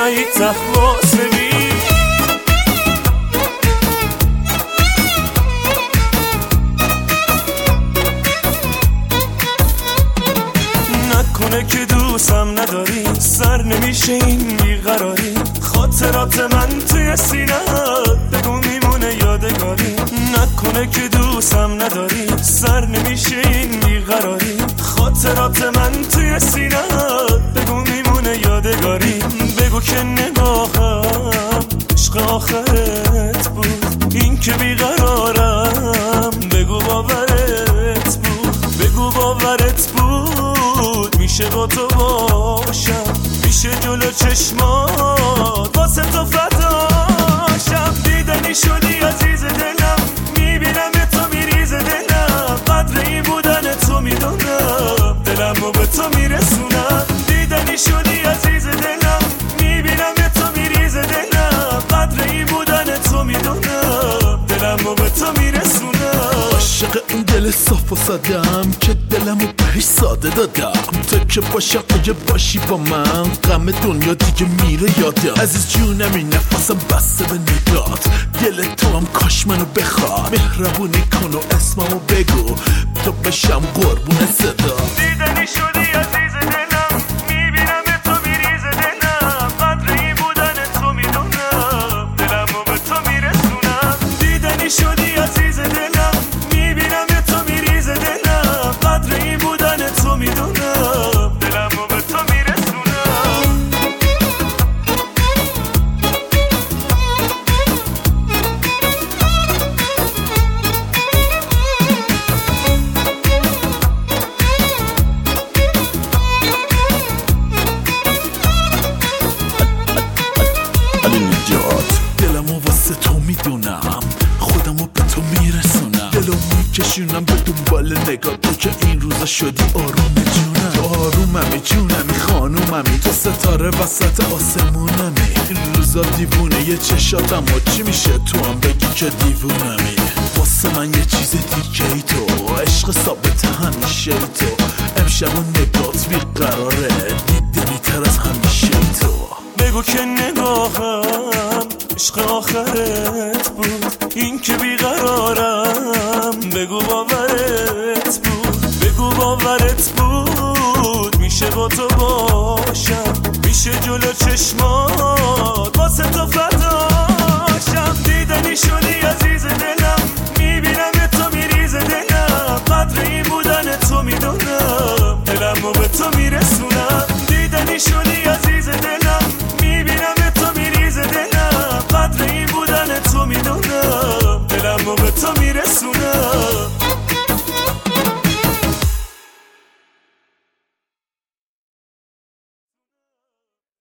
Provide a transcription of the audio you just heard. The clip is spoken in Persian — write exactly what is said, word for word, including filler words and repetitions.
ای تخواسمی نکنه که دوستم نداری سر نمیشه این بیقراری خاطرات من توی سینه بگو میمونه یادگاری نکنه که دوستم نداری سر نمیشه این بیقراری خاطرات من توی سینه بگو میمونه یادگاری بگو که نگاهم عشق آخرت بود این که بیقرارم بگو باورت بود بگو باورت بود میشه با تو باشم میشه جلو چشمات واسه تو فداشم دیدنی شدی عزیز دلم میبینم تو میریز دلم قدر این بودن تو میدونم دلم رو به تو میرسونم دیدنی شدی عزیز دلم میبینم تو میریز دلم قدر این بودن تو میدونم دلم رو به تو میرسونم عاشق این دل صاف و سادم که دلمو بهش ساده دادم تا که باشم اگه باشی با من غم دنیا دیگه میره یادم عزیز جونمی نفسم بسته به نگات دل تو هم کاش منو بخواد مهربونی کن و اسممو بگو تو بشم قربون صدا دیدنی شدی عزیز دلم میبینم تو میریز دلم قدر این بودن تو میدونم دلم رو به تو میرسونم دیدنی شدی عزیز دلم میبینم تو میریز دلم قدر این بودن تو میدونم دلم رو به تو میرسونم علی نجات دلمو واسه تو میدونم خودمو به تو میرسونم دلو میکشونم به دنبال نگاه تو که این روزا شدی آروم جونم تو آروممی جونمی خانوممی تو ستاره وسط آسمونمی این روزا دیوونه یه چشاتم و چی میشه تو هم بگی که دیوونمی واسه من یه چیز دیگه ای تو عشق ثابت همیشه ای تو امشب و نگات بیقراره دیدنی تر از همیشه ای تو بگو که نگاهم عشق آخرت بود این که بیقرارم بگو باورت بود بگو باورت بود میشه با تو باشم میشه جلو چشمات واسه تو فداشم دیدنی شدی عزیز